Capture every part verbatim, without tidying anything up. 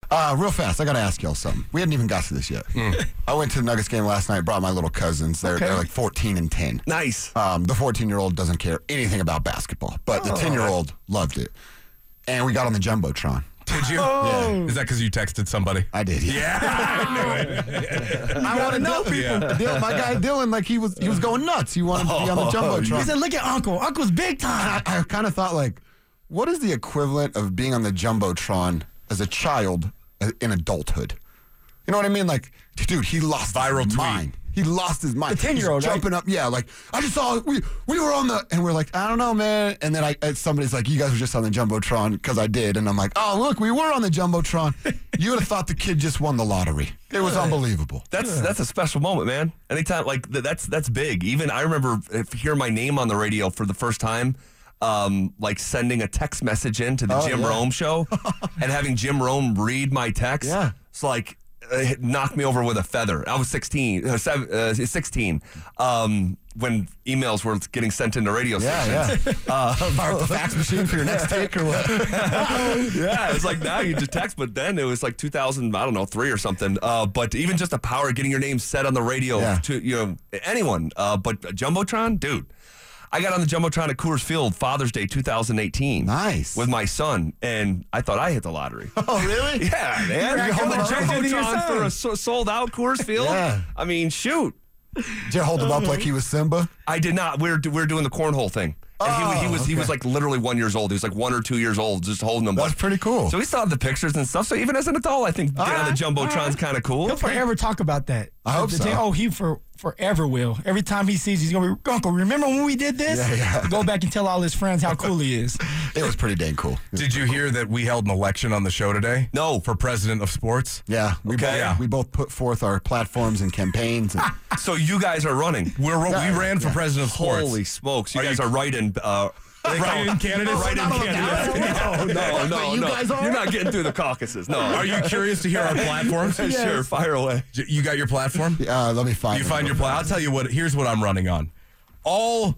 Uh, real fast, I got to ask y'all something. We hadn't even got to this yet. Mm. I went to the Nuggets game last night, brought my little cousins. They're, okay. they're like fourteen and ten. Nice. Um, the fourteen-year-old doesn't care anything about basketball, but the ten-year-old loved it. And we got on the Jumbotron. Did you? Oh. Yeah. Is that because you texted somebody? I did. Yeah, yeah I knew it. I want to know people. Yeah. Dylan, my guy Dylan, like he was, he was going nuts. He wanted to be on the Jumbotron. He said, "Look at Uncle. Uncle's big time." I, I kind of thought, like, what is the equivalent of being on the Jumbotron as a child in adulthood? You know what I mean? Like, dude, he lost viral his tweet. mind. He lost his mind. The ten-year-old, He's jumping right? up. Yeah, like, I just saw, we we were on the, and we're like, I don't know, man. And then I, and somebody's like, you guys were just on the Jumbotron, because I did. And I'm like, oh, look, we were on the Jumbotron. You would have thought the kid just won the lottery. It was unbelievable. That's yeah. that's a special moment, man. Anytime, like, th- that's that's big. Even I remember if hearing my name on the radio for the first time, um, like sending a text message in to the oh, Jim yeah. Rome show and having Jim Rome read my text. Yeah. It's like, it knocked me over with a feather. I was sixteen, uh, seven, uh, sixteen um, when emails were getting sent into radio yeah, stations. Yeah, uh, Fire up the fax machine for your next take or what? Yeah, it's like now you just text, but then it was like two thousand, I don't know, three or something. Uh, but even just the power of getting your name said on the radio yeah. to you know anyone. Uh, but Jumbotron, dude. I got on the Jumbotron at Coors Field Father's Day two thousand eighteen. Nice. With my son, and I thought I hit the lottery. Oh, really? Yeah, man. You On the hold Jumbotron for a so- sold-out Coors Field? Yeah. I mean, shoot. Did you hold him up like he was Simba? I did not. We were, we were doing the cornhole thing. And oh, he, he was okay. he was like literally one years old. He was like one or two years old, just holding them. That's pretty cool. So we saw the pictures and stuff. So even as an adult, I think getting on the Jumbotron's right. kind of cool. He'll forever talk about that. I hope the, so. Oh, he for forever will. Every time he sees, he's gonna be, Uncle, remember when we did this? Yeah, yeah. Go back and tell all his friends how cool he is. It was pretty dang cool. Did you hear that we held an election on the show today? No. For president of sports? Yeah, we Okay. both Yeah. we both put forth our platforms and campaigns. And So you guys are running. We're Yeah, we ran for yeah. president of sports. Holy smokes! You Are guys you- are writing. Uh, Write-in candidates? Write-in Not on the candidates. ballot? No, no, no, You no. guys are? You're not getting through the caucuses. No. Are you curious to hear our platforms? Sure, fire away. You got your platform? uh, let me find. You it. find your plan. I'll tell you what. Here's what I'm running on. All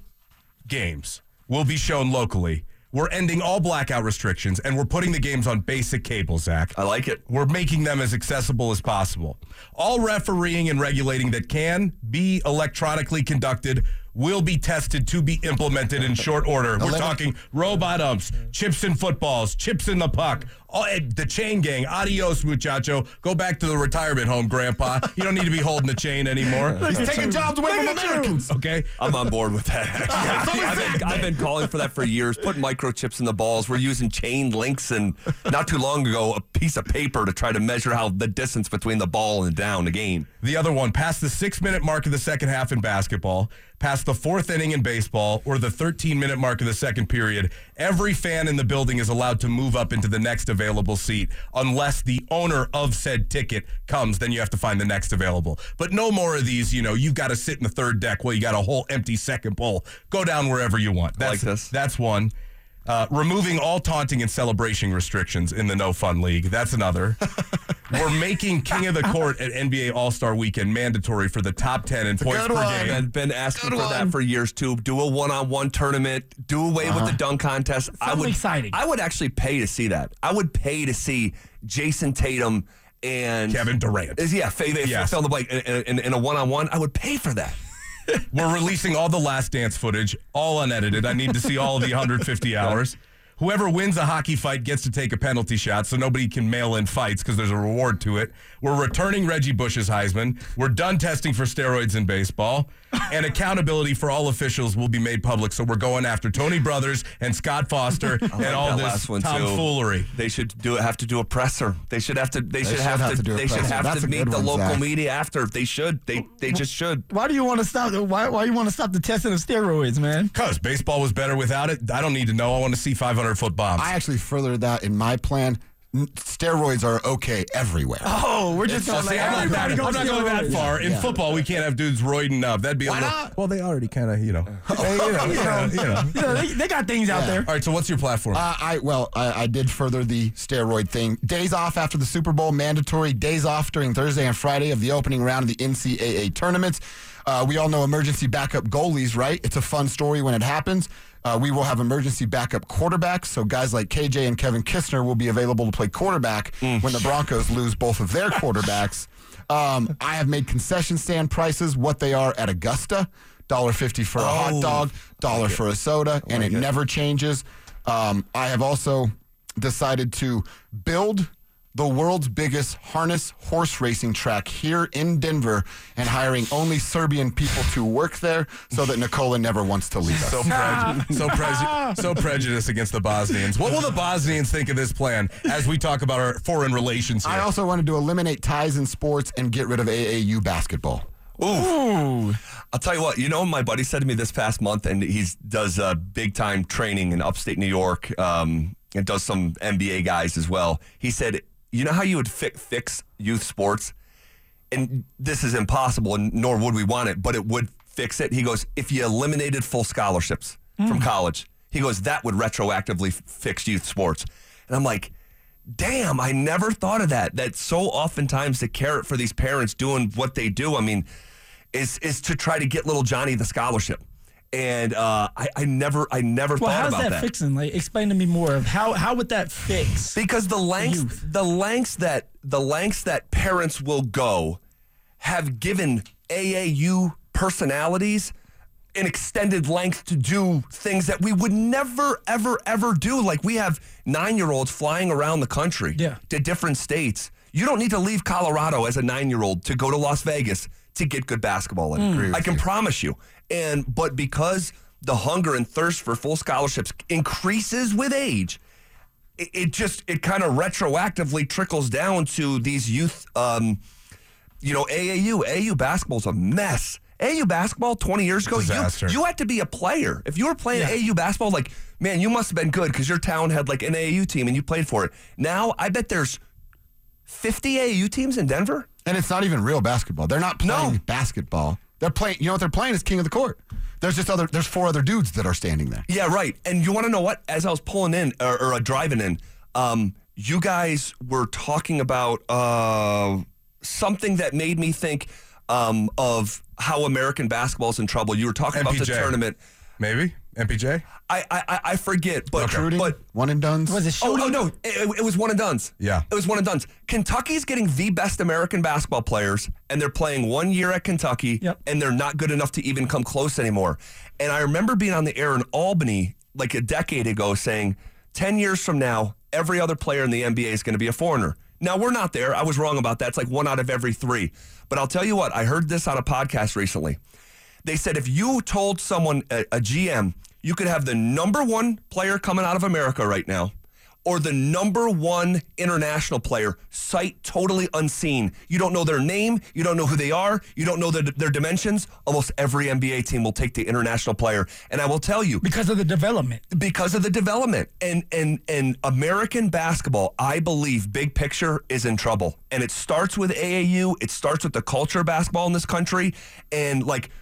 games will be shown locally. We're ending all blackout restrictions, and we're putting the games on basic cable, Zach. I like it. We're making them as accessible as possible. All refereeing and regulating that can be electronically conducted will be tested to be implemented in short order. We're talking robot umps, chips in footballs, chips in the puck, all, the chain gang. Adios, muchacho. Go back to the retirement home, Grandpa. You don't need to be holding the chain anymore. He's taking jobs away from Americans. Okay? I'm on board with that. Actually. I've, been, I've been calling for that for years. Putting microchips in the balls. We're using chain links, and not too long ago, a piece of paper to try to measure how the distance between the ball and down the game. The other one, past the six-minute mark of the second half in basketball, past the fourth inning in baseball, or the thirteen-minute mark of the second period, every fan in the building is allowed to move up into the next available seat. Unless the owner of said ticket comes, then you have to find the next available. But no more of these, you know, you've got to sit in the third deck while you got a whole empty second bowl. Go down wherever you want. That's, I like this. That's one. Uh, removing all taunting and celebration restrictions in the No Fun League. That's another. We're making King of the Court at N B A All-Star Weekend mandatory for the top ten in points per one. game. I've been asking Good for one. that for years too. Do a one-on-one tournament. Do away Uh-huh. with the dunk contest. I would. exciting. I would actually pay to see that. I would pay to see Jason Tatum and Kevin Durant. Is yeah, Faye, Yes. fill in the blank in, in, in a one-on-one. I would pay for that. We're releasing all the Last Dance footage, all unedited. I need to see all of the one hundred fifty hours. Whoever wins a hockey fight gets to take a penalty shot, so nobody can mail in fights because there's a reward to it. We're returning Reggie Bush's Heisman. We're done testing for steroids in baseball. And accountability for all officials will be made public, so we're going after Tony Brothers and Scott Foster and like all that this last one, too. tomfoolery. They should do have to do a presser. They should have to. They, should, should have, have to. to do a they should presser. have That's to a meet good the one, local Zach. media after. They should. They they just should. Why do you want to stop? Why why you want to stop the testing of steroids, man? Because baseball was better without it. I don't need to know. I want to see five hundred foot bombs. I actually furthered that in my plan. N- Steroids are okay everywhere. Oh, we're just going See, like I'm not, everybody that, go I'm not going that steroids. far. In Yeah. football, we can't have dudes roiding up. That'd be a Why little. not? Well, they already kind of, you know. They, you know, you know, you know. You know, they, they got things out there. All right, so what's your platform? Uh, I well, I, I did further the steroid thing. Days off after the Super Bowl, mandatory days off during Thursday and Friday of the opening round of the N C double A tournaments. Uh, we all know emergency backup goalies, right? It's a fun story when it happens. Uh, we will have emergency backup quarterbacks, so guys like K J and Kevin Kistner will be available to play quarterback mm. when the Broncos lose both of their quarterbacks. Um, I have made concession stand prices what they are at Augusta, one dollar fifty for a oh, hot dog, one dollar for a soda, and it, it never changes. Um, I have also decided to build the world's biggest harness horse racing track here in Denver and hiring only Serbian people to work there so that Nikola never wants to leave us. So, preju- so, preju- so prejudiced against the Bosnians. What will the Bosnians think of this plan as we talk about our foreign relations here? I also wanted to eliminate ties in sports and get rid of A A U basketball. Ooh. Ooh. I'll tell you what, you know, my buddy said to me this past month, and he does uh, big-time training in upstate New York um, and does some N B A guys as well. He said, you know how you would fi- fix youth sports? And this is impossible, and nor would we want it, but it would fix it. He goes, if you eliminated full scholarships mm. from college, he goes, that would retroactively f- fix youth sports. And I'm like, damn, I never thought of that. That so oftentimes the carrot for these parents doing what they do, I mean, is is to try to get little Johnny the scholarship. And uh, I, I never, I never well, thought about that. Well, how's that fixing? Like, explain to me more of how how would that fix? Because the lengths, the lengths that the lengths that parents will go have given A A U personalities an extended length to do things that we would never, ever, ever do. Like we have nine-year-olds flying around the country yeah. to different states. You don't need to leave Colorado as a nine-year-old to go to Las Vegas to get good basketball in. Mm. I can you. promise you. And but because the hunger and thirst for full scholarships increases with age, it, it just it kind of retroactively trickles down to these youth. Um, you know, A A U. A A U basketball's a mess. A A U basketball twenty years ago, you, you had to be a player. If you were playing yeah. A A U basketball, like, man, you must have been good because your town had like an A A U team and you played for it. Now, I bet there's fifty A A U teams in Denver. And it's not even real basketball. They're not playing no. basketball. They're playing, you know what they're playing is king of the court. There's just other, there's four other dudes that are standing there. Yeah, right. And you want to know what? As I was pulling in, or, or uh, driving in, um, you guys were talking about uh, something that made me think um, of how American basketball is in trouble. You were talking M P J. about the tournament. Maybe? M P J? I I, I forget, but, okay. but one and dones. Was it oh, oh no, it, it was one and dones. Yeah, it was one and dones. Kentucky's getting the best American basketball players, and they're playing one year at Kentucky, yep. and they're not good enough to even come close anymore. And I remember being on the air in Albany like a decade ago, saying, ten years from now, every other player in the N B A is going to be a foreigner. Now we're not there. I was wrong about that. It's like one out of every three. But I'll tell you what, I heard this on a podcast recently. They said if you told someone, a, a G M, you could have the number one player coming out of America right now or the number one international player, sight totally unseen. You don't know their name. You don't know who they are. You don't know their, their dimensions. Almost every N B A team will take the international player. And I will tell you. Because of the development. Because of the development. And, and, and American basketball, I believe, big picture, is in trouble. And it starts with A A U. It starts with the culture of basketball in this country. And, like,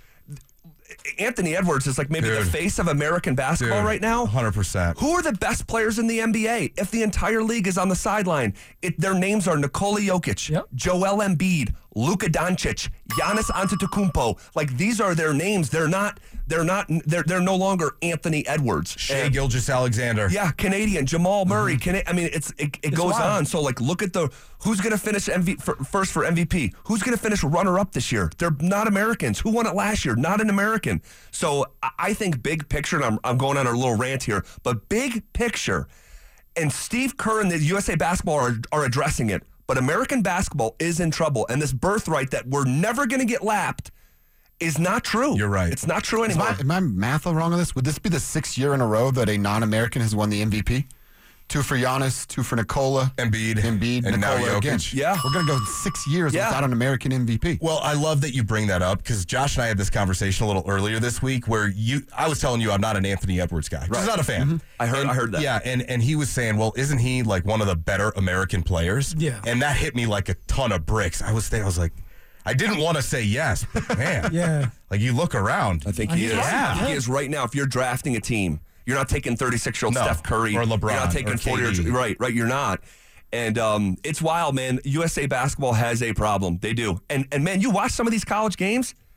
Anthony Edwards is like maybe Dude. the face of American basketball Dude, right now. one hundred percent. Who are the best players in the N B A? If the entire league is on the sideline, it, their names are Nikola Jokic, yep. Joel Embiid, Luka Doncic, Giannis Antetokounmpo. Like, these are their names. They're not. They're not. They're they're no longer Anthony Edwards. Shea and, Gilgeous-Alexander. Yeah, Canadian Jamal Murray. Mm-hmm. Can I mean it's it, it it's goes wild. on. So like, look at the who's going to finish M V P for, first for M V P. Who's going to finish runner up this year? They're not Americans. Who won it last year? Not an American. So I think big picture. And I'm I'm going on a little rant here, but big picture. And Steve Kerr and the U S A Basketball are, are addressing it. But American basketball is in trouble, and this birthright that we're never going to get lapped is not true. You're right. It's not true anymore. Am I, am I math wrong on this? Would this be the sixth year in a row that a non-American has won the M V P? Two for Giannis, two for Nikola. Embiid. Embiid, and Nikola now Jokic. again. Yeah. We're going to go six years Yeah. without an American M V P. Well, I love that you bring that up because Josh and I had this conversation a little earlier this week where you, I was telling you I'm not an Anthony Edwards guy. Right. Just not a fan. Mm-hmm. I heard and, I heard that. Yeah, and, and he was saying, well, isn't he like one of the better American players? Yeah. And that hit me like a ton of bricks. I was thinking, I was like, I didn't want to say yes, but man. Yeah. Like you look around. I think he He's is. right. I think Yeah. he is right now. If you're drafting a team, you're not taking thirty-six-year-old No. Steph Curry Or LeBron You're not taking or forty K D. years. Right, right. You're not. And um, it's wild, man. U S A Basketball has a problem. They do. And and man, you watch some of these college games.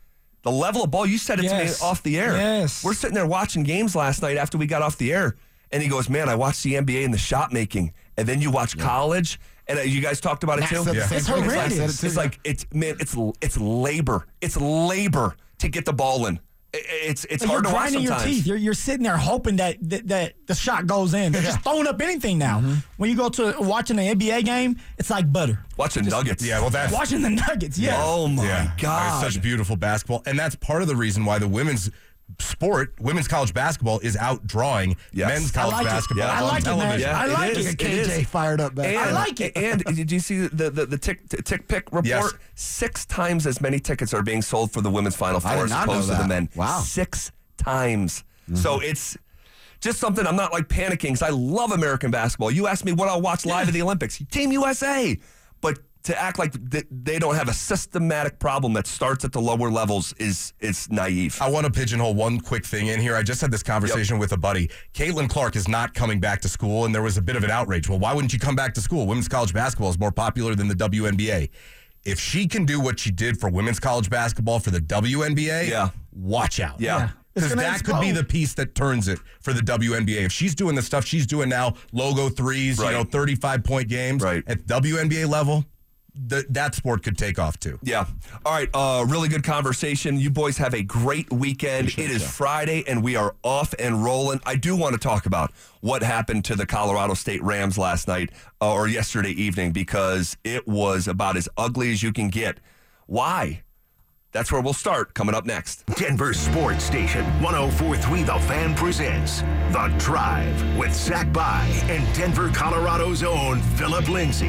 The level of ball, you said it Yes. to me off the air. Yes. We're sitting there watching games last night after we got off the air, and he goes, man, I watched the N B A and the shot making, and then you watch college, and uh, you guys talked about it Matt too? said the Yeah. same It's thing. horrendous. I said it It's, too, yeah. like, it's man, it's it's labor. It's labor to get the ball in. I- It's it's Like, hard you're to watch grinding your sometimes. teeth. You're, you're sitting there hoping that, that that the shot goes in. They're just throwing up anything now. Mm-hmm. When you go to watching an N B A game, it's like butter. Watching Nuggets. Yeah, well, that's Watching the Nuggets, yeah. Oh my yeah, God. it's such beautiful basketball, and that's part of the reason why the women's sport, women's college basketball, is outdrawing Yes. men's I college like it. basketball Yeah. I on like it, man. television. Yeah, I it like is. it. Get It K J is. fired up back. And, I like it. And did you see the the, the tick tick pick report? Yes. Six times as many tickets are being sold for the women's Final I Four did as not know opposed to the that. men. Wow. Six times. So it's just something I'm not like panicking because I love American basketball. You asked me what I'll watch live at the Olympics. Team U S A. But to act like th- they don't have a systematic problem that starts at the lower levels is is naive. I want to pigeonhole one quick thing in here. I just had this conversation with a buddy. Caitlin Clark is not coming back to school, and there was a bit of an outrage. Well, why wouldn't you come back to school? Women's college basketball is more popular than the W N B A. If she can do what she did for women's college basketball for the W N B A, Yeah. watch out. Yeah. Yeah. It's Because gonna that could be explode. the piece that turns it for the W N B A. If she's doing the stuff she's doing now, logo threes, Right. you know, thirty-five point games Right. at W N B A level, th- that sport could take off too. Yeah. All right. Uh, really good conversation. You boys have a great weekend. It is Friday, and we are off and rolling. I do want to talk about what happened to the Colorado State Rams last night uh, or yesterday evening because it was about as ugly as you can get. Why? That's where we'll start coming up next. Denver Sports Station one oh four point three The Fan presents The Drive with Zach By and Denver, Colorado's own Philip Lindsay.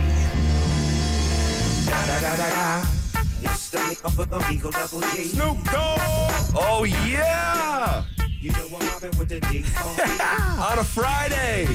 Snoop Dogg. Oh, yeah. On a Friday.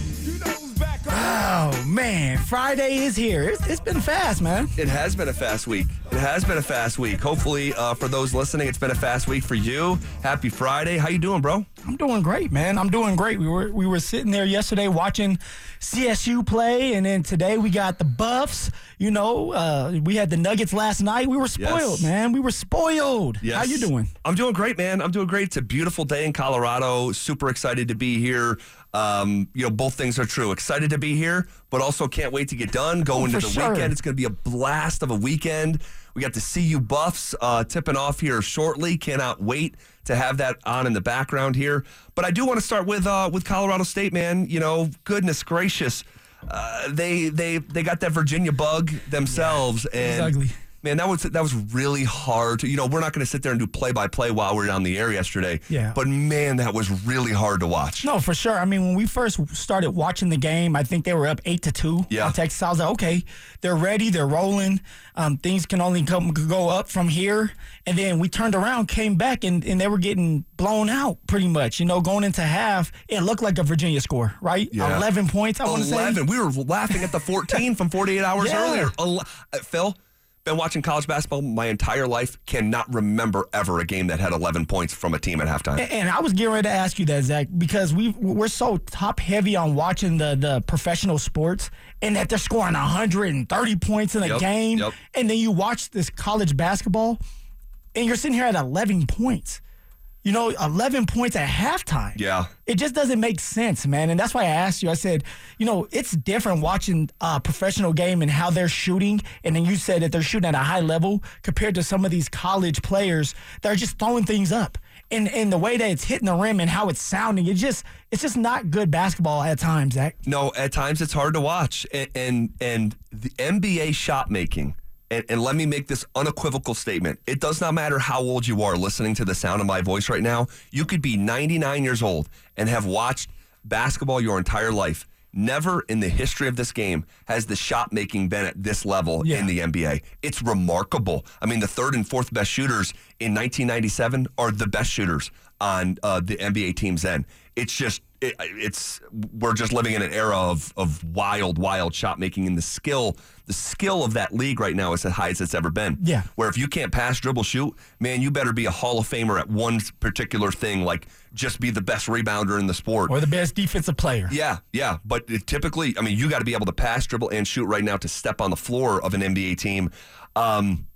Oh, man. Friday is here. It's, it's been fast, man. It has been a fast week. It has been a fast week. Hopefully, uh, for those listening, it's been a fast week for you. Happy Friday. How you doing, bro? I'm doing great, man. I'm doing great. We were we were sitting there yesterday watching C S U play, and then today we got the Buffs. You know, uh, we had the Nuggets last night. We were spoiled, Yes. man. We were spoiled. Yes. How you doing? I'm doing great, man. I'm doing great. It's a beautiful day in Colorado. Super excited to be here. Um, you know, both things are true. Excited to be here, but also can't wait to get done. Go Oh, into for the sure. weekend. It's going to be a blast of a weekend. We got the C U Buffs uh, tipping off here shortly. Cannot wait to have that on in the background here. But I do want to start with uh, with Colorado State, man. You know, goodness gracious, uh, they they they got that Virginia bug themselves, and ugly. man, that was that was really hard. To, you know, we're not going to sit there and do play by play while we were on the air yesterday. Yeah. But man, that was really hard to watch. No, for sure. I mean, when we first started watching the game, I think they were up eight to two Yeah. on Texas. I was like, okay, they're ready, they're rolling. Um, things can only come go up from here. And then we turned around, came back, and, and they were getting blown out pretty much. You know, going into half, it looked like a Virginia score, right? Yeah. Eleven points, I want to say. Eleven. We were laughing at the fourteen from forty-eight hours Yeah. earlier. Ele- uh, Phil, been watching college basketball my entire life. Cannot remember ever a game that had eleven points from a team at halftime. And, and I was getting ready to ask you that, Zach, because we we're so top heavy on watching the the professional sports, and that they're scoring one hundred thirty points in a Yep, game, yep. and then you watch this college basketball, and you're sitting here at eleven points. You know, eleven points at halftime. Yeah. It just doesn't make sense, man. And that's why I asked you. I said, you know, it's different watching a professional game and how they're shooting. And then you said that they're shooting at a high level compared to some of these college players that are just throwing things up. And and the way that it's hitting the rim and how it's sounding, it just it's just not good basketball at times, Zach. No, at times it's hard to watch. And and, and the N B A shot making, and, and let me make this unequivocal statement. It does not matter how old you are listening to the sound of my voice right now. You could be ninety-nine years old and have watched basketball your entire life. Never in the history of this game has the shot making been at this level Yeah. in the N B A. It's remarkable. I mean, the third and fourth best shooters in nineteen ninety-seven are the best shooters on uh, the N B A teams then. It's just, it, it's, we're just living in an era of, of wild, wild shot making, and the skill, the skill of that league right now is as high as it's ever been. Yeah. Where if you can't pass, dribble, shoot, man, you better be a Hall of Famer at one particular thing, like just be the best rebounder in the sport. Or the best defensive player. Yeah, yeah. But it typically, I mean, you got to be able to pass, dribble, and shoot right now to step on the floor of an N B A team. Um,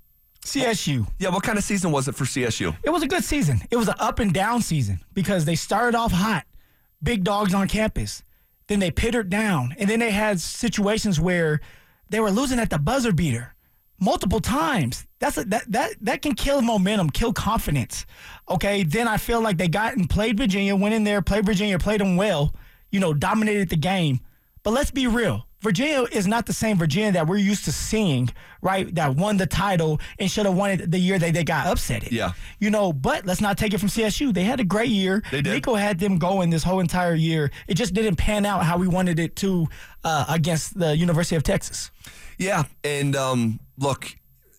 C S U. Yeah, what kind of season was it for C S U? It was a good season. It was an up and down season because they started off hot, big dogs on campus. Then they pittered down, and then they had situations where they were losing at the buzzer beater multiple times. That's a, that that that can kill momentum, kill confidence. Okay, then I feel like they got and played Virginia, went in there, played Virginia, played them well, you know, dominated the game. But let's be real. Virginia is not the same Virginia that we're used to seeing, right? That won the title and should have won it the year that they got upset. Yeah. You know, but let's not take it from C S U. They had a great year. They did. Nico had them going this whole entire year. It just didn't pan out how we wanted it to uh, against the University of Texas. Yeah, and um, look,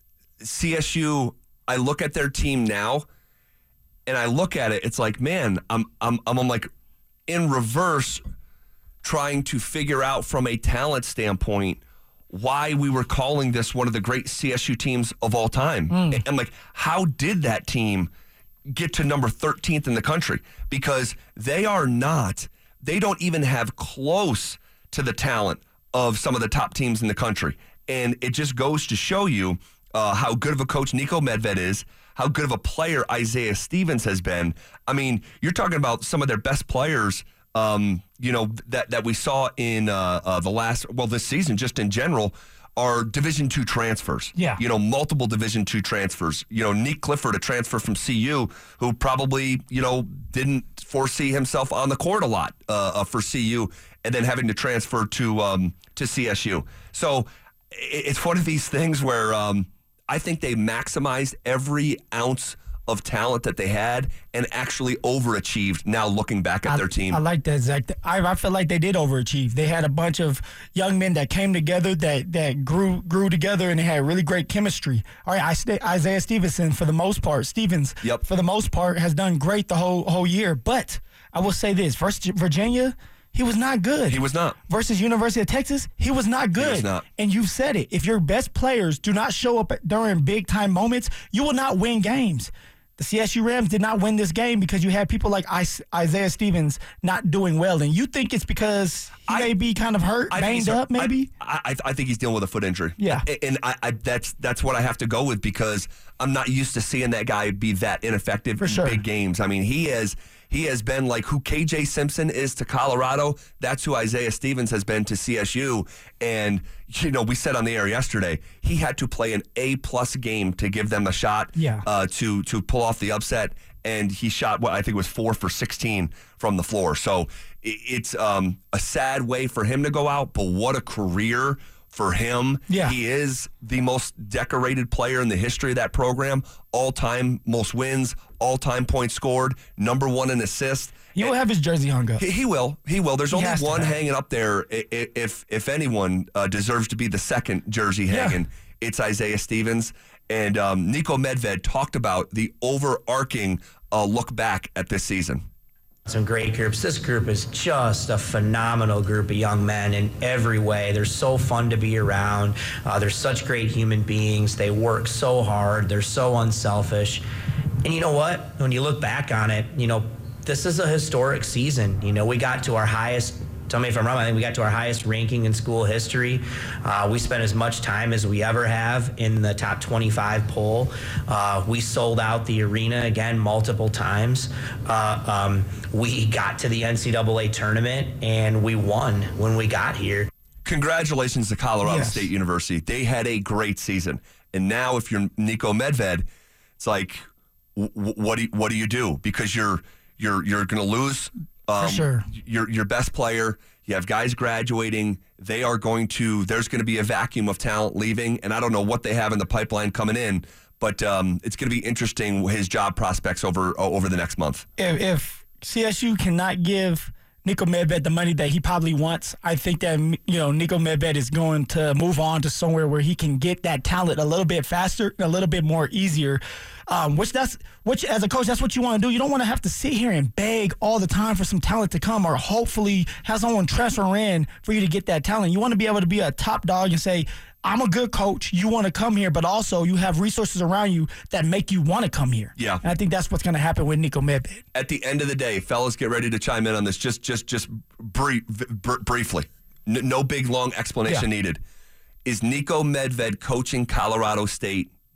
C S U, I look at their team now, and I look at it, it's like, man, I'm I'm I'm, I'm like in reverse trying to figure out from a talent standpoint why we were calling this one of the great C S U teams of all time. Mm. I'm like, how did that team get to number thirteenth in the country? Because they are not, they don't even have close to the talent of some of the top teams in the country. And it just goes to show you uh, how good of a coach Niko Medved is, how good of a player Isaiah Stevens has been. I mean, you're talking about some of their best players, um, you know, that, that we saw in uh, uh, the last, well, this season, just in general, are Division two transfers. Yeah. You know, multiple Division two transfers. You know, Nick Clifford, a transfer from C U, who probably, you know, didn't foresee himself on the court a lot uh, uh, for C U, and then having to transfer to um, to C S U. So it's one of these things where um, I think they maximized every ounce of talent that they had and actually overachieved now looking back at I, their team. I like that, Zach. I, I feel like they did overachieve. They had a bunch of young men that came together, that that grew grew together, and they had really great chemistry. All right, I, Isaiah Stevenson, for the most part, Stevens, yep. for the most part, has done great the whole whole year. But I will say this, versus Virginia, he was not good. He was not. Versus University of Texas, he was not good. He was not. And you've said it. If your best players do not show up during big-time moments, you will not win games. The C S U Rams did not win this game because you had people like Isaiah Stevens not doing well. And you think it's because he I, may be kind of hurt, I banged up, maybe? I, I, I think he's dealing with a foot injury. Yeah. And I, I, that's that's what I have to go with because I'm not used to seeing that guy be that ineffective For in sure. big games. I mean, he has he has been like who K J Simpson is to Colorado. That's who Isaiah Stevens has been to C S U. And, you know, we said on the air yesterday, he had to play an A-plus game to give them a shot yeah. uh, to, to pull off the upset. And he shot what I think was four for sixteen from the floor. So it's um, a sad way for him to go out, but what a career for him. Yeah. He is the most decorated player in the history of that program, all-time most wins, all-time points scored, number one in assists. He will have his jersey hung up. He, he will. He will. There's He only has to one have. hanging up there. I- I- If if anyone uh, deserves to be the second jersey Yeah. hanging, it's Isaiah Stevens. And um, Niko Medved talked about the overarching uh, look back at this season. Some great groups. This group is just a phenomenal group of young men in every way. They're so fun to be around. Uh, they're such great human beings. They work so hard. They're so unselfish. And you know what? When you look back on it, you know, this is a historic season. You know, we got to our highest, tell me if I'm wrong, I think we got to our highest ranking in school history. Uh, we spent as much time as we ever have in the top twenty-five poll. Uh, we sold out the arena again multiple times. Uh, um, we got to the N C double A tournament and we won when we got here. Congratulations to Colorado Yes. State University. They had a great season. And now if you're Niko Medved, it's like, w- w- what do you, what do you do? Because you're you're you're going to lose um, For sure. your your best player. You have guys graduating. They are going to. There's going to be a vacuum of talent leaving, and I don't know what they have in the pipeline coming in. But um, it's going to be interesting his job prospects over over the next month. If, if C S U cannot give Niko Medved the money that he probably wants, I think that, you know, Niko Medved is going to move on to somewhere where he can get that talent a little bit faster and a little bit more easier. Um, which that's which as a coach, that's what you want to do. You don't want to have to sit here and beg all the time for some talent to come, or hopefully have someone transfer in for you to get that talent. You want to be able to be a top dog and say, I'm a good coach. You want to come here, but also you have resources around you that make you want to come here. Yeah. And I think that's what's going to happen with Niko Medved. At the end of the day, fellas, get ready to chime in on this. Just just just brief, br- briefly. N- no big long explanation Yeah. needed. Is Niko Medved coaching Colorado State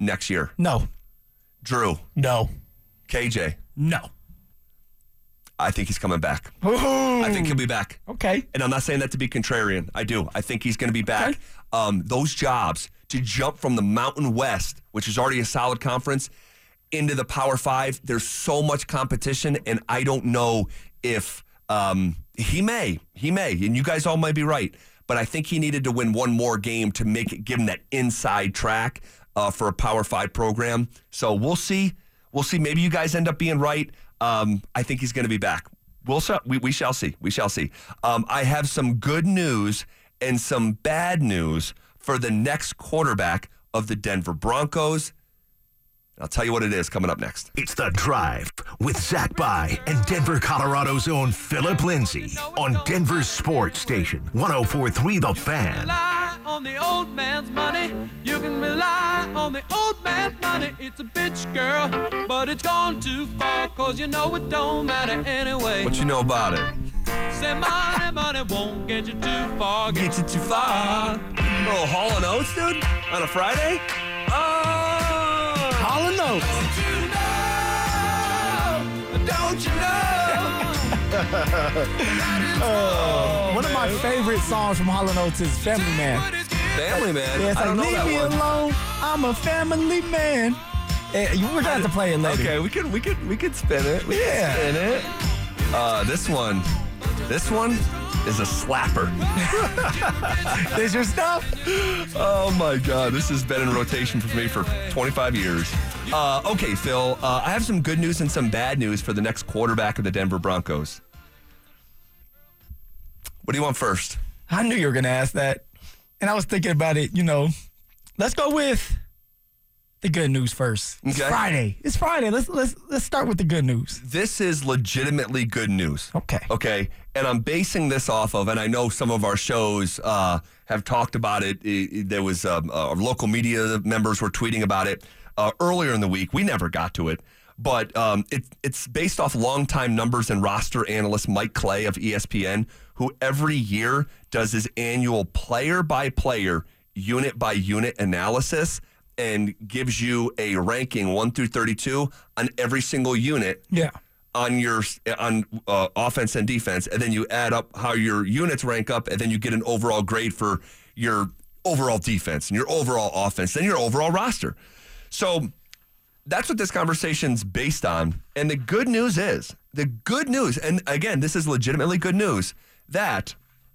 next year? No. Drew, No. K J, No. I think he's coming back. Ooh. I think he'll be back. Okay. And I'm not saying that to be contrarian. I do. I think he's going to be back. Okay. Um, those jobs to jump from the Mountain West, which is already a solid conference, into the Power Five, there's so much competition, and I don't know if um, he may. He may. And you guys all might be right. But I think he needed to win one more game to make it, give him that inside track uh, for a Power Five program. So we'll see. We'll see. Maybe you guys end up being right. Um, I think he's going to be back. We'll we, we shall see. We shall see. Um, I have some good news and some bad news for the next quarterback of the Denver Broncos. I'll tell you what it is coming up next. It's The Drive with Zach By and Denver, Colorado's own Philip Lindsay on Denver's sports station, one oh four point three The Fan. Rely on the old man's money. You can rely on the old man's money. It's a bitch, girl, but it's gone too far, cause you know it don't matter anyway. What you know about it? Say money, money won't get you too far. Get you too far. A little Hall and Oates, dude, on a Friday? Oh! Hall and Oates. Don't you know? uh, one of my favorite songs from Hall and Oates is Family Man. Family Man? Yeah, it's I don't like, know leave that me one. alone. I'm a family man. Eh, you- we're gonna have to play it later. Okay, we could we could we could spin it. We Yeah. could spin it. Uh, this one, this one is a slapper. There's your stuff. Oh my God, this has been in rotation for me for twenty-five years. Uh, okay, Phil, uh, I have some good news and some bad news for the next quarterback of the Denver Broncos. What do you want first? I knew you were gonna ask that, and I was thinking about it. You know, let's go with the good news first. It's Okay. Friday. It's Friday. Let's let's let's start with the good news. This is legitimately good news. Okay. Okay. And I'm basing this off of, and I know some of our shows uh, have talked about it. It- it- there was um, uh, local media members were tweeting about it uh, earlier in the week. We never got to it. But um, it, it's based off longtime numbers and roster analyst Mike Clay of E S P N, who every year does his annual player-by-player, unit-by-unit analysis and gives you a ranking one through thirty-two on every single unit Yeah. on your on uh, offense and defense, and then you add up how your units rank up, and then you get an overall grade for your overall defense and your overall offense, then your overall roster. So that's what this conversation's based on. And the good news is, the good news, and again, this is legitimately good news, that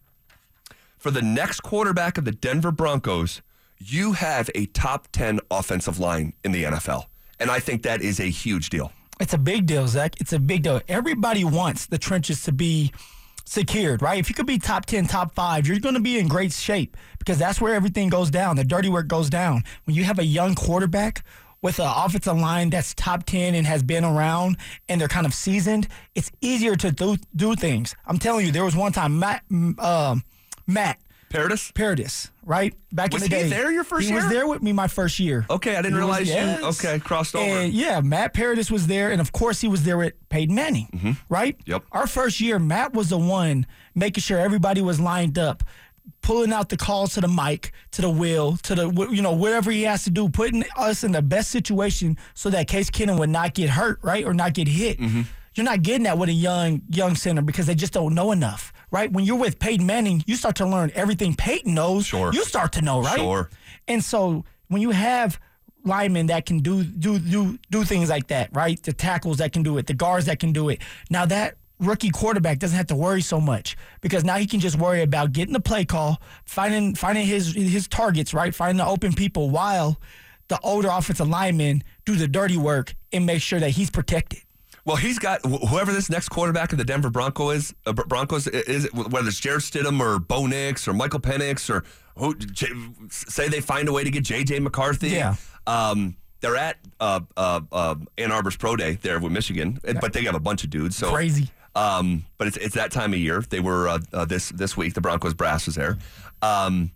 for the next quarterback of the Denver Broncos, you have a top ten offensive line in the N F L. And I think that is a huge deal. It's a big deal, Zach. It's a big deal. Everybody wants the trenches to be secured, right? If you could be top ten, top five, you're going to be in great shape because that's where everything goes down. The dirty work goes down. When you have a young quarterback with an offensive line that's top ten and has been around and they're kind of seasoned, it's easier to do, do things. I'm telling you, there was one time Matt, um, Matt Paradis? Paradis, right? Back Was in the he day. there your first he year? was there with me my first year. Okay, I didn't He was- realize yes. you, okay, crossed over. And yeah, Matt Paradis was there, and of course he was there with Peyton Manning, right? Yep. Our first year, Matt was the one making sure everybody was lined up, pulling out the calls to the mic, to the wheel, to the, you know, whatever he has to do, putting us in the best situation so that Case Keenum would not get hurt, right, or not get hit. You're not getting that with a young young center because they just don't know enough, right? When you're with Peyton Manning, you start to learn everything Peyton knows. Sure. You start to know, right? Sure. And so when you have linemen that can do do do do things like that, right? The tackles that can do it, the guards that can do it. Now that rookie quarterback doesn't have to worry so much because now he can just worry about getting the play call, finding finding his his targets, right? Finding the open people while the older offensive linemen do the dirty work and make sure that he's protected. Well, he's got wh- whoever this next quarterback of the Denver Bronco is, uh, Br- Broncos is, whether it's Jarrett Stidham or Bo Nix or Michael Penix or who, J, say they find a way to get J J McCarthy. Yeah. Um, they're at uh, uh, uh, Ann Arbor's Pro Day there with Michigan, but they have a bunch of dudes. So Crazy. Um, but it's it's that time of year. They were uh, uh, this this week. The Broncos brass was there. Um,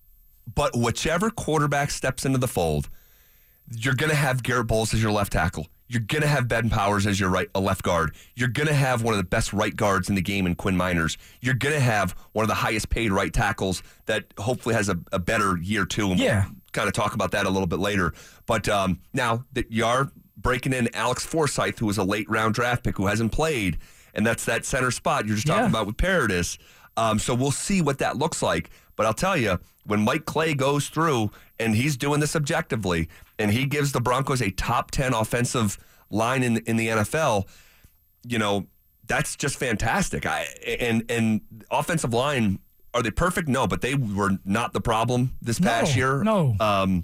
but whichever quarterback steps into the fold, you're going to have Garrett Bowles as your left tackle. You're going to have Ben Powers as your right, a left guard. You're going to have one of the best right guards in the game in Quinn Miners. You're going to have one of the highest paid right tackles that hopefully has a, a better year too. And Yeah. we'll kind of talk about that a little bit later. But um, now that you are breaking in Alex Forsythe, who was a late round draft pick who hasn't played, and that's that center spot you're just talking Yeah. about with Paradis. Um, so we'll see what that looks like. But I'll tell you, when Mike Clay goes through, and he's doing this objectively, and he gives the Broncos a top ten offensive line in in the N F L, you know, that's just fantastic. I and and offensive line, are they perfect? No, but they were not the problem this past No, year. no. Um,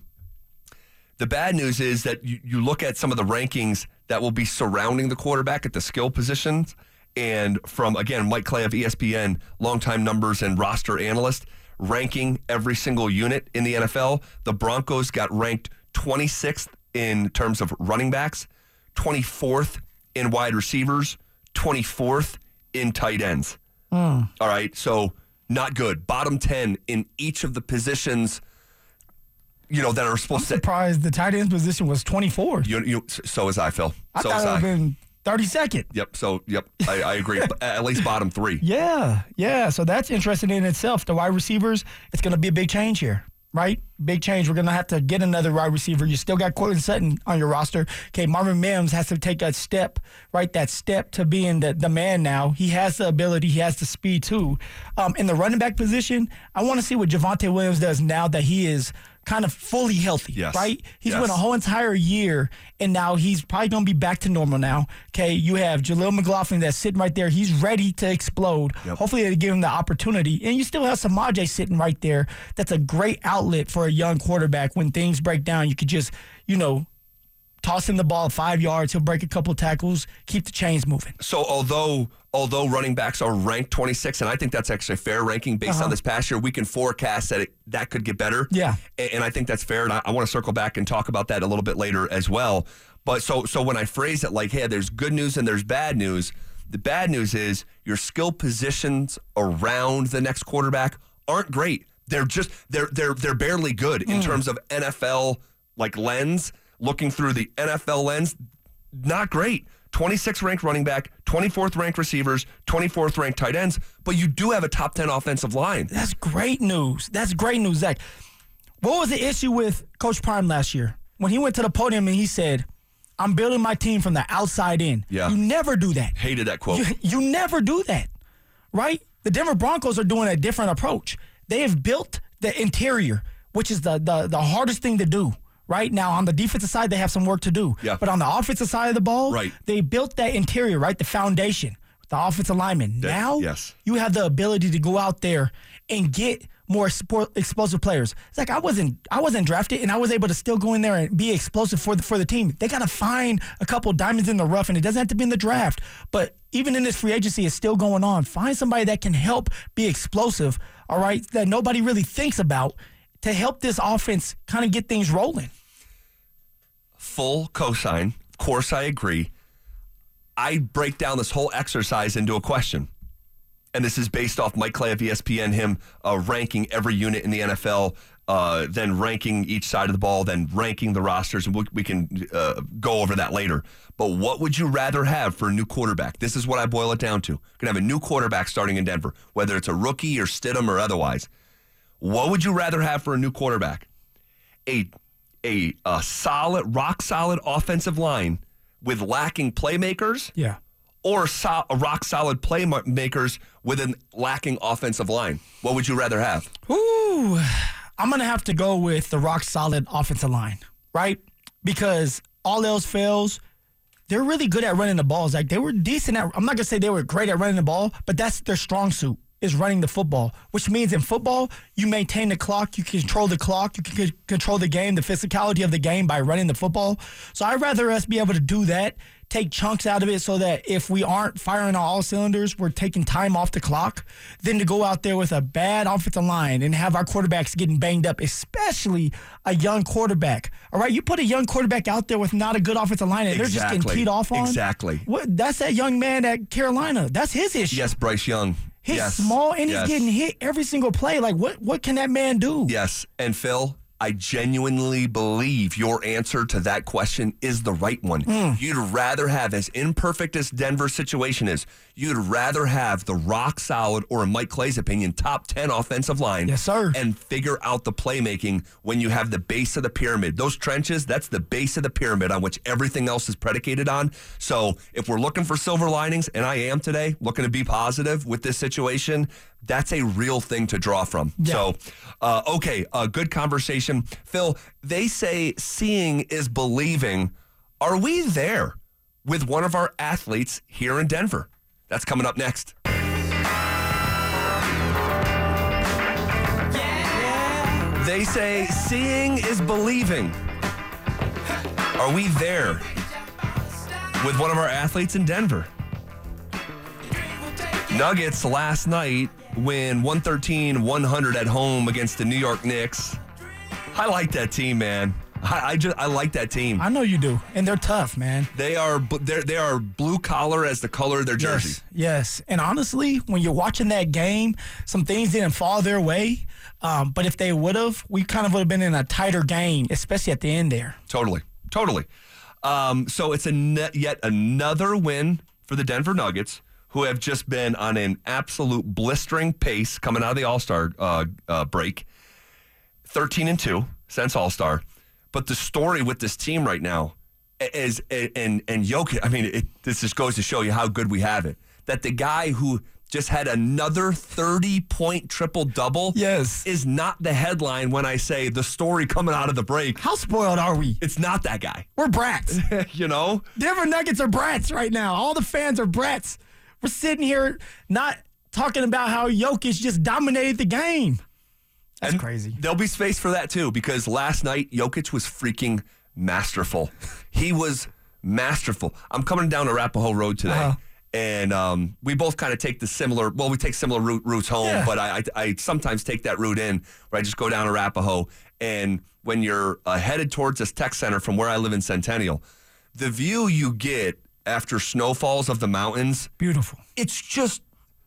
the bad news is that you, you look at some of the rankings that will be surrounding the quarterback at the skill positions, and from, again, Mike Clay of E S P N, longtime numbers and roster analyst, ranking every single unit in the N F L, the Broncos got ranked twenty-sixth in terms of running backs, twenty-fourth in wide receivers, twenty-fourth in tight ends. Mm. All right, so not good. Bottom ten in each of the positions, you know, that are I'm supposed to. surprised the tight end position was twenty-fourth. You, you, so is I, Phil. I so thought is it would I. have been thirty-second. Yep. So, yep. I, I agree. But at least bottom three. Yeah, yeah. So that's interesting in itself. The wide receivers, it's going to be a big change here, right? Big change. We're going to have to get another wide receiver. You still got Cortland Sutton on your roster. Okay, Marvin Mims has to take a step, right? That step to being the, the man now. He has the ability. He has the speed, too. Um, in the running back position, I want to see what Javonte Williams does now that he is kind of fully healthy, Yes. right? He's Yes. went a whole entire year, and now he's probably going to be back to normal now. Okay, you have Jaleel McLaughlin that's sitting right there. He's ready to explode. Yep. Hopefully they give him the opportunity. And you still have Samaje sitting right there. That's a great outlet for a young quarterback. When things break down, you could just, you know, toss him the ball five yards. He'll break a couple of tackles, keep the chains moving. So although although running backs are ranked twenty-six, and I think that's actually a fair ranking based Uh-huh. on this past year, we can forecast that it, that could get better. Yeah. And, and I think that's fair, and I, I want to circle back and talk about that a little bit later as well. But so so when I phrase it like, hey, there's good news and there's bad news, the bad news is your skill positions around the next quarterback aren't great. They're just they're they're they're barely good in terms of N F L like lens. Looking through the N F L lens, not great. twenty-sixth ranked running back, twenty-fourth ranked receivers, twenty-fourth ranked tight ends, but you do have a top ten offensive line. That's great news. That's great news, Zach. What was the issue with Coach Prime last year? When he went to the podium and he said, I'm building my team from the outside in. Yeah. You never do that. Hated that quote. You, you never do that, right? The Denver Broncos are doing a different approach. They have built the interior, which is the the, the hardest thing to do. Right now, on the defensive side, they have some work to do. Yeah. But on the offensive side of the ball, Right. they built that interior, right? The foundation, the offensive lineman. That- now, yes. you have the ability to go out there and get more sport, explosive players. It's like I wasn't, I wasn't drafted, and I was able to still go in there and be explosive for the for the team. They got to find a couple diamonds in the rough, and it doesn't have to be in the draft. But even in this free agency, it's still going on. Find somebody that can help be explosive. All right, that nobody really thinks about, to help this offense kind of get things rolling. Full cosign. Of course, I agree. I break down this whole exercise into a question. And this is based off Mike Clay of E S P N, him uh, ranking every unit in the N F L, uh, then ranking each side of the ball, then ranking the rosters. And we, we can uh, go over that later. But what would you rather have for a new quarterback? This is what I boil it down to. You're going to have a new quarterback starting in Denver, whether it's a rookie or Stidham or otherwise. What would you rather have for a new quarterback? A, a, a solid, rock-solid offensive line with lacking playmakers? Yeah. Or so, a rock-solid playmakers with a lacking offensive line? What would you rather have? Ooh, I'm going to have to go with the rock-solid offensive line, right? Because all else fails, they're really good at running the balls. Like, they were decent at, I'm not going to say they were great at running the ball, but that's their strong suit, is running the football, which means in football, you maintain the clock, you control the clock, you can c- control the game, the physicality of the game by running the football. So I'd rather us be able to do that, take chunks out of it so that if we aren't firing on all cylinders, we're taking time off the clock, than to go out there with a bad offensive line and have our quarterbacks getting banged up, especially a young quarterback. All right, you put a young quarterback out there with not a good offensive line and they're just getting Exactly. teed off on. Exactly. What, that's that young man at Carolina. That's his issue. Yes, Bryce Young. He's yes. small and he's Yes. getting hit every single play. Like, what what can that man do? Yes, and Phil, I genuinely believe your answer to that question is the right one. Mm. You'd rather have, as imperfect as Denver's situation is, you'd rather have the rock solid, or in Mike Clay's opinion, top ten offensive line. Yes, sir. And figure out the playmaking when you have the base of the pyramid. Those trenches, that's the base of the pyramid on which everything else is predicated on. So if we're looking for silver linings, and I am today, looking to be positive with this situation, that's a real thing to draw from. Yeah. So, uh, okay, a good conversation. Phil, they say seeing is believing. Are we there with one of our athletes here in Denver? That's coming up next. Yeah. They say seeing is believing. Are we there with one of our athletes in Denver? Nuggets last night win one thirteen one hundred at home against the New York Knicks. I like that team, man. I, I just I like that team. I know you do, and they're tough, man. They are they they are blue collar as the color of their jersey. Yes, yes. And honestly, when you're watching that game, some things didn't fall their way. Um, but if they would have, we kind of would have been in a tighter game, especially at the end there. Totally, totally. Um, so it's a ne- yet another win for the Denver Nuggets, who have just been on an absolute blistering pace coming out of the All-Star uh, uh, break. thirteen and two since All-Star. But the story with this team right now is, and, and Jokic, I mean, it, this just goes to show you how good we have it, that the guy who just had another thirty-point triple-double yes. is not the headline when I say the story coming out of the break. How spoiled are we? It's not that guy. We're brats. You know? Denver Nuggets are brats right now. All the fans are brats. We're sitting here not talking about how Jokic just dominated the game. That's and crazy. There'll be space for that, too, because last night, Jokic was freaking masterful. He was masterful. I'm coming down Arapahoe Road today, uh-huh. and um, we both kind of take the similar, well, we take similar route, routes home, yeah. but I, I, I sometimes take that route in where I just go down Arapahoe, and when you're uh, headed towards this tech center from where I live in Centennial, the view you get after snowfalls of the mountains. Beautiful. It's just,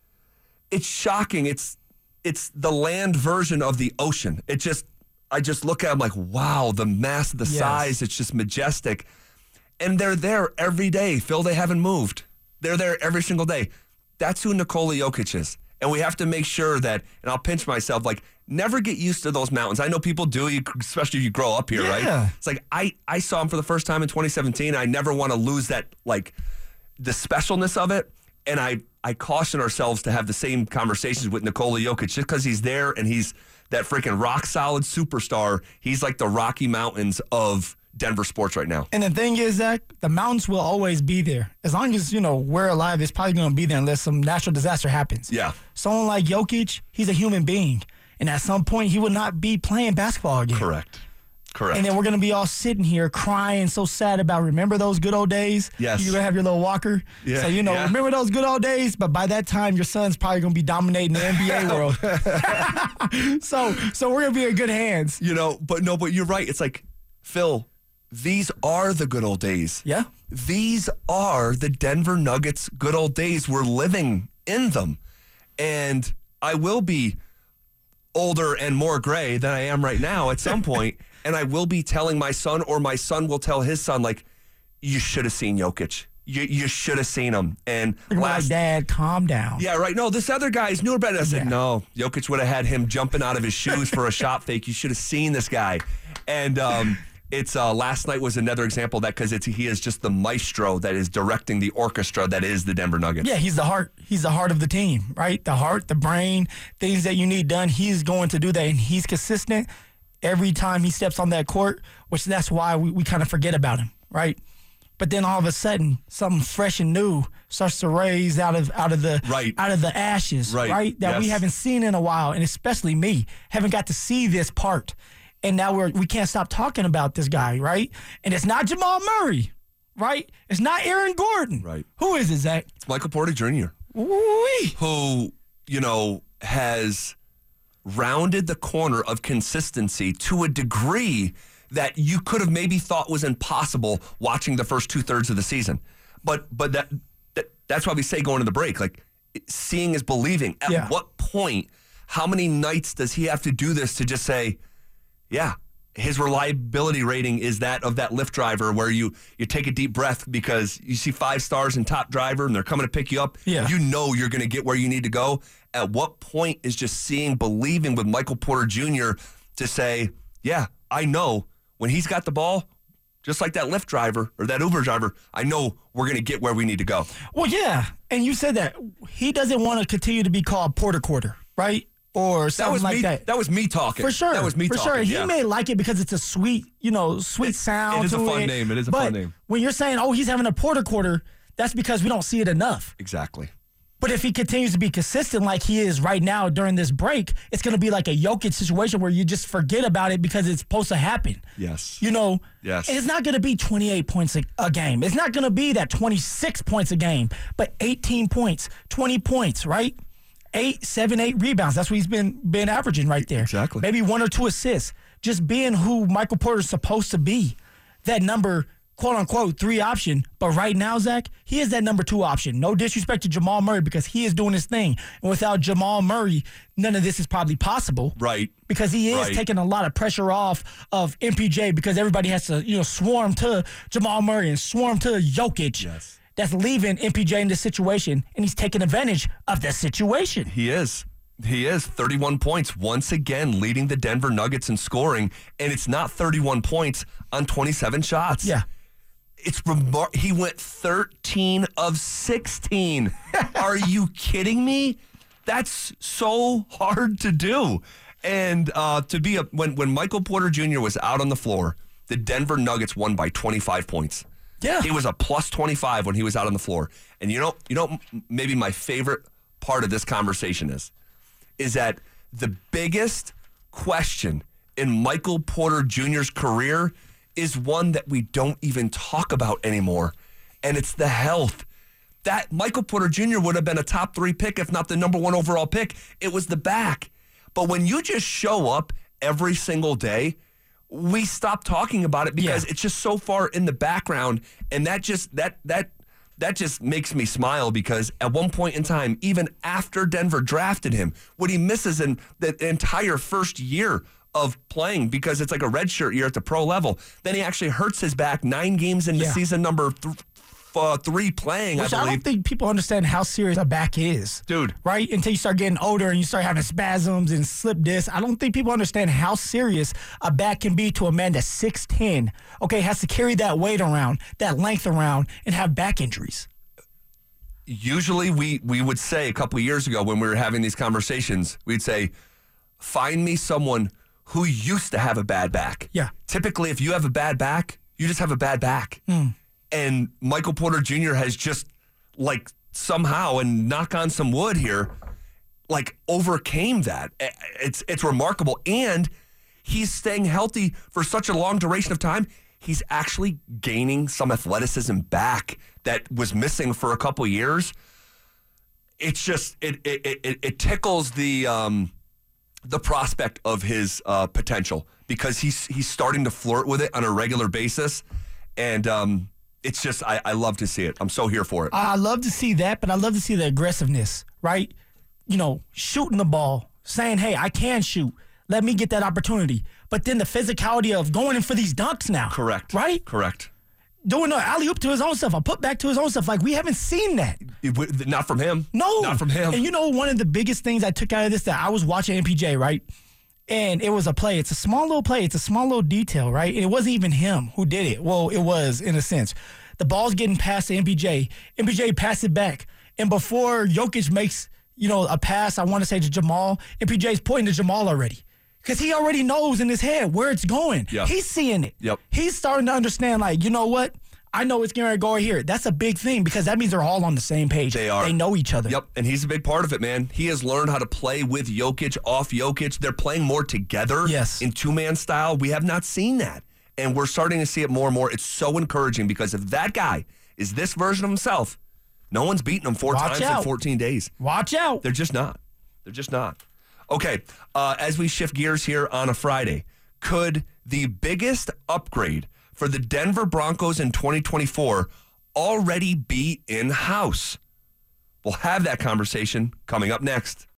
it's shocking. It's it's the land version of the ocean. It just, I just look at it, I'm like, wow, the mass, the yes. size, it's just majestic. And they're there every day, Phil. They haven't moved. They're there every single day. That's who Nikola Jokic is. And we have to make sure that, and I'll pinch myself, like, never get used to those mountains. I know people do, especially if you grow up here, yeah. right? It's like, I, I saw him for the first time in twenty seventeen. I never want to lose that, like, the specialness of it. And I, I caution ourselves to have the same conversations with Nikola Jokic just because he's there and he's that freaking rock-solid superstar. He's like the Rocky Mountains of Denver sports right now. And the thing is, Zach, the mountains will always be there. As long as, you know, we're alive, it's probably going to be there unless some natural disaster happens. Yeah. Someone like Jokic, he's a human being. And at some point, he would not be playing basketball again. Correct. Correct. And then we're going to be all sitting here crying so sad about, remember those good old days? Yes. You're going to have your little walker. Yeah. So, you know, yeah. remember those good old days? But by that time, your son's probably going to be dominating the N B A world. so, so we're going to be in good hands. You know, but no, but you're right. It's like, Phil, these are the good old days. Yeah. These are the Denver Nuggets good old days. We're living in them. And I will be older and more gray than I am right now at some point, and I will be telling my son, or my son will tell his son, like, you should have seen Jokic. You you should have seen him. And You're last, like, Dad, calm down. Yeah, right. No, this other guy's newer better. I said, Yeah. no, Jokic would have had him jumping out of his shoes for a shot fake. You should have seen this guy. And um, it's uh, last night was another example of that because it's he is just the maestro that is directing the orchestra that is the Denver Nuggets. Yeah, he's the heart. He's the heart of the team, right? The heart, the brain, things that you need done. He's going to do that, and he's consistent every time he steps on that court, which that's why we, we kind of forget about him, right? But then all of a sudden, something fresh and new starts to raise out of out of the right. out of the ashes, right? right? That yes. we haven't seen in a while, and especially me haven't got to see this part. And now we're we can't stop talking about this guy, right? And it's not Jamal Murray, right? It's not Aaron Gordon. Right. Who is it, Zach? It's Michael Porter Junior Ooh-wee. Who, you know, has rounded the corner of consistency to a degree that you could have maybe thought was impossible watching the first two-thirds of the season. But but that, that that's why we say going to the break, like, seeing is believing. At Yeah. what point, how many nights does he have to do this to just say, yeah, his reliability rating is that of that Lyft driver where you, you take a deep breath because you see five stars in top driver and they're coming to pick you up. Yeah. You know you're going to get where you need to go. At what point is just seeing, believing with Michael Porter Junior to say, yeah, I know when he's got the ball, just like that Lyft driver or that Uber driver, I know we're going to get where we need to go. Well, yeah. And you said that he doesn't want to continue to be called Porter Quarter, right? Or something That was like me. that. That was me talking. For sure. That was me For talking. sure. He yeah. may like it because it's a sweet, you know, sweet It- sound. it is a to fun it. name. It is a but fun name. When you're saying, oh, he's having a Porter Quarter, that's because we don't see it enough. Exactly. But if he continues to be consistent like he is right now during this break, it's going to be like a Jokic situation where you just forget about it because it's supposed to happen. Yes. You know? Yes. And it's not going to be twenty-eight points a, a game. It's not going to be that twenty-six points a game, but eighteen points, twenty points, right? Eight, seven, eight rebounds. That's what he's been been averaging right there. Exactly. Maybe one or two assists. Just being who Michael Porter's supposed to be. That number, quote unquote, three option. But right now, Zach, he is that number two option. No disrespect to Jamal Murray because he is doing his thing. And without Jamal Murray, none of this is probably possible. Right. Because he is Right. taking a lot of pressure off of M P J because everybody has to, you know, swarm to Jamal Murray and swarm to Jokic. Yes. That's leaving M P J in this situation, and he's taking advantage of the situation. He is. He is. thirty-one points, once again, leading the Denver Nuggets in scoring. And it's not thirty-one points on twenty-seven shots. Yeah. It's remar- He went thirteen of sixteen. Are you kidding me? That's so hard to do. And uh, to be a when when Michael Porter Junior was out on the floor, the Denver Nuggets won by twenty-five points. Yeah. He was a plus twenty-five when he was out on the floor. And you know, you know, m- maybe my favorite part of this conversation is, is that the biggest question in Michael Porter Junior's career is one that we don't even talk about anymore. And it's the health. That Michael Porter Junior would have been a top three pick, if not the number one overall pick. It was the back. But when you just show up every single day, we stop talking about it because Yeah. it's just so far in the background, and that just that that that just makes me smile because at one point in time, even after Denver drafted him, when he misses in the entire first year of playing because it's like a redshirt year at the pro level, then he actually hurts his back nine games into Yeah. season number th- uh, three playing, Which I I, believe. don't think people understand how serious a back is. Dude. Right? Until you start getting older and you start having spasms and slip discs. I don't think people understand how serious a back can be to a man that's six ten. Okay, has to carry that weight around, that length around, and have back injuries. Usually we we would say a couple of years ago when we were having these conversations, we'd say, find me someone who used to have a bad back. Yeah. Typically, if you have a bad back, you just have a bad back. Mm. And Michael Porter Junior has just, like, somehow, and knock on some wood here, like, overcame that. It's it's remarkable. And he's staying healthy for such a long duration of time. He's actually gaining some athleticism back that was missing for a couple of years. It's just, it it it, it tickles the um, the prospect of his uh, potential because he's he's starting to flirt with it on a regular basis. And um, it's just, I, I love to see it. I'm so here for it. I love to see that, but I love to see the aggressiveness, right? You know, shooting the ball, saying, hey, I can shoot. Let me get that opportunity. But then the physicality of going in for these dunks now. Correct. Right? Correct. Doing an alley-oop to his own stuff, a put back to his own stuff. Like, we haven't seen that. It w- not from him. No. Not from him. And you know, one of the biggest things I took out of this, that I was watching M P J, right? And it was a play. It's a small little play. It's a small little detail, right? And it wasn't even him who did it. Well, it was, in a sense. The ball's getting passed to M P J. M P J passed it back. And before Jokic makes, you know, a pass, I want to say to Jamal, M P J's pointing to Jamal already. Because he already knows in his head where it's going. Yep. He's seeing it. Yep. He's starting to understand, like, you know what? I know it's going to go here. That's a big thing because that means they're all on the same page. They are. They know each other. Yep, and he's a big part of it, man. He has learned how to play with Jokic, off Jokic. They're playing more together Yes. in two-man style. We have not seen that, and we're starting to see it more and more. It's so encouraging because if that guy is this version of himself, no one's beaten him four Watch times out. in fourteen days. Watch out. They're just not. They're just not. Okay, uh, as we shift gears here on a Friday, could the biggest upgrade for the Denver Broncos in twenty twenty-four already be in-house? We'll have that conversation coming up next.